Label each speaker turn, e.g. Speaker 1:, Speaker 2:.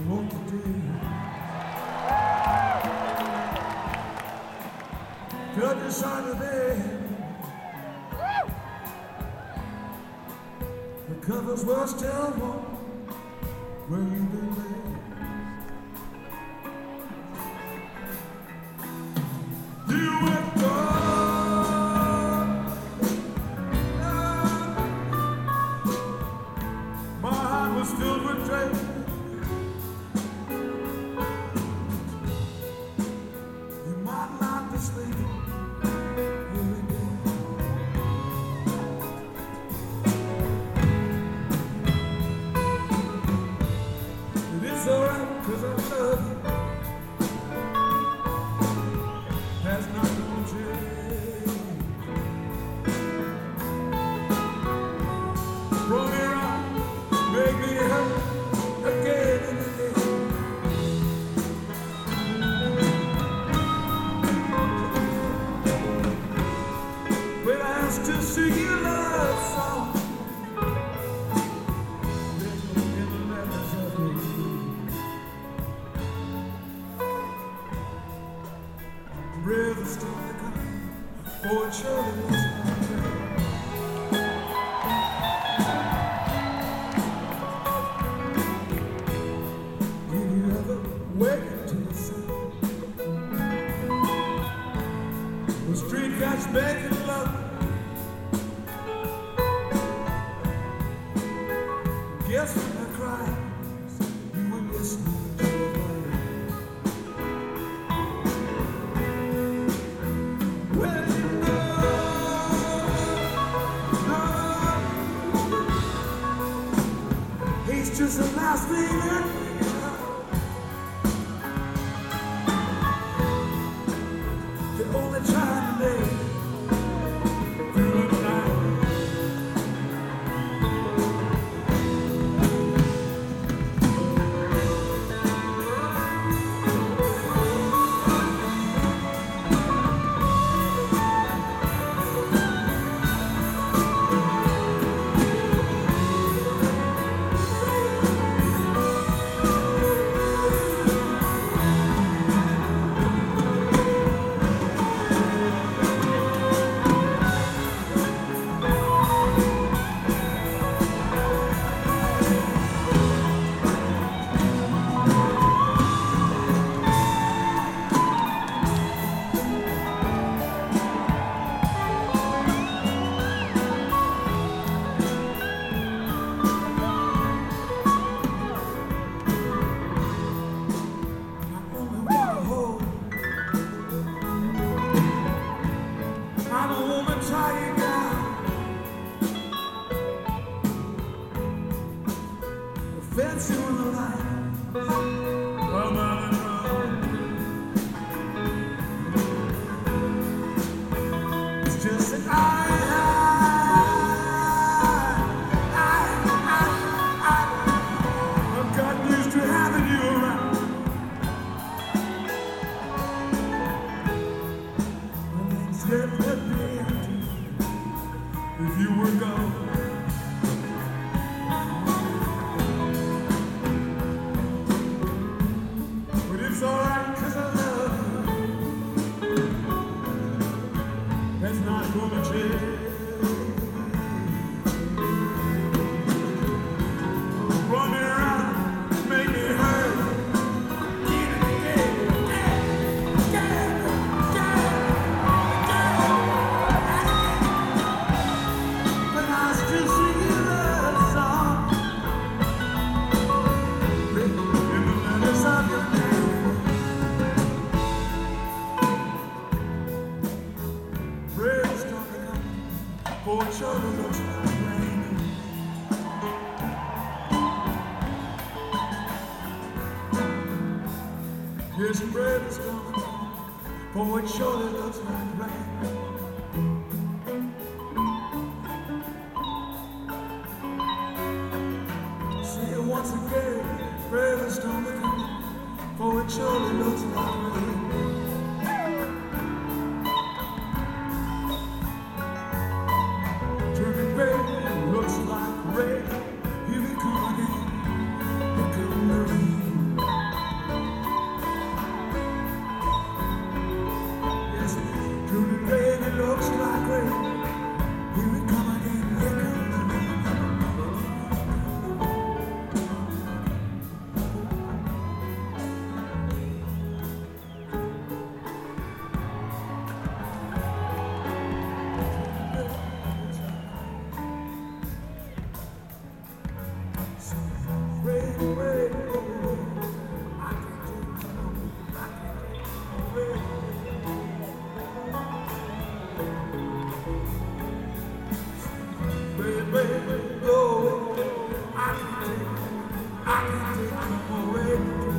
Speaker 1: want to do. Felt the side of bed. The covers were still warm where you been laid. You went gone. My heart was filled with dread. You might not be sleeping. It's alright, 'cause I love you. That's not gonna change. Roll me around, make me hurt again and again. When I ask to sing your love song, rivers start coming, for children was did you ever wake up to the sun? The street cats making love. Guess when I cried, you were listening to the fire. He's just the last thing that we know. The only time to live through the night. I'm a woman tired now. The fence you on the line. Come on and run. It's just that I've gotten used to having you around. Let me empty if you were gone. But it's alright, 'cause I love you. That's not gonna change. Run me around, make me hurt. For it surely looks like rain. Here's some bread that's coming, for it surely looks like rain. Say it once again, bread that's coming, for it surely looks like rain. Looks like rain, here we come again, here come the rain. baby, go. I can't take no more away.